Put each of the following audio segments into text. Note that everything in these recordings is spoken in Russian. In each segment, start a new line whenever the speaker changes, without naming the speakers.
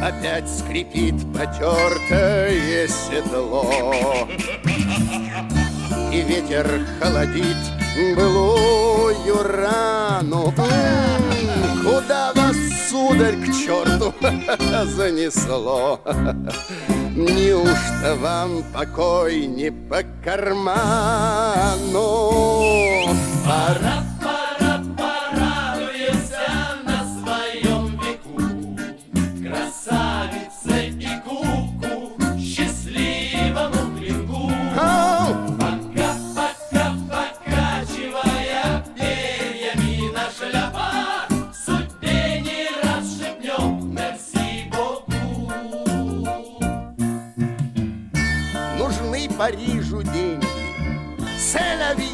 опять скрипит потертое седло, и ветер холодит былую рану. Куда вас, сударь, к черту занесло? Неужто вам покой не по карману? Пора,
пора, порадуйся на своем веку, красавице и куку, счастливому клинку. Пока, пока, покачивая перьями на шляпах, судьбе не раз шепнем мерси боку.
Нужны Парижу деньги, селяви,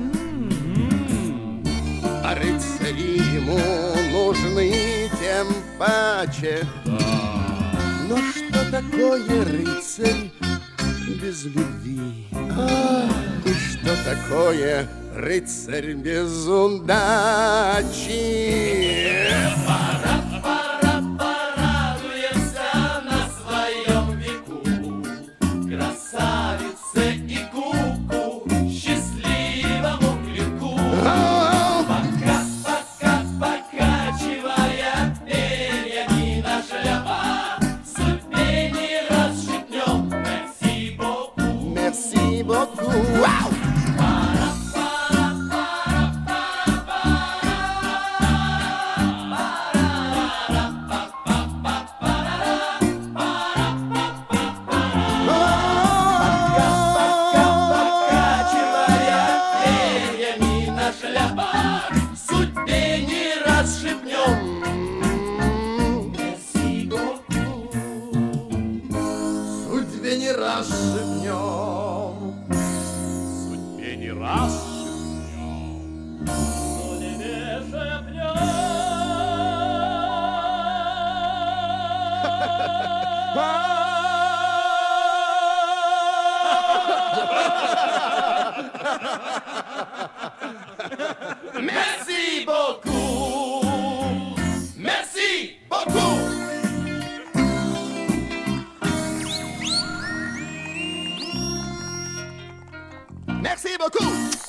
а рыцари ему нужны тем паче. Но что такое рыцарь без любви? И что такое рыцарь без удачи?
Пора, пора, порадуйся на своем веку, красавице и куку, счастливому клинку. Пока, пока, покачивая перьями на шляпах, судьбе не раз шепнем мерси боку.
Merci beaucoup. Вау!
Пора, пора, пора, покачивая перьями на шляпах, судьбе не раз шепнем мерси боку.
Судьбе не раз шепнем.
Судьбе не раз шепнем.
Merci beaucoup. Merci beaucoup.
Merci beaucoup.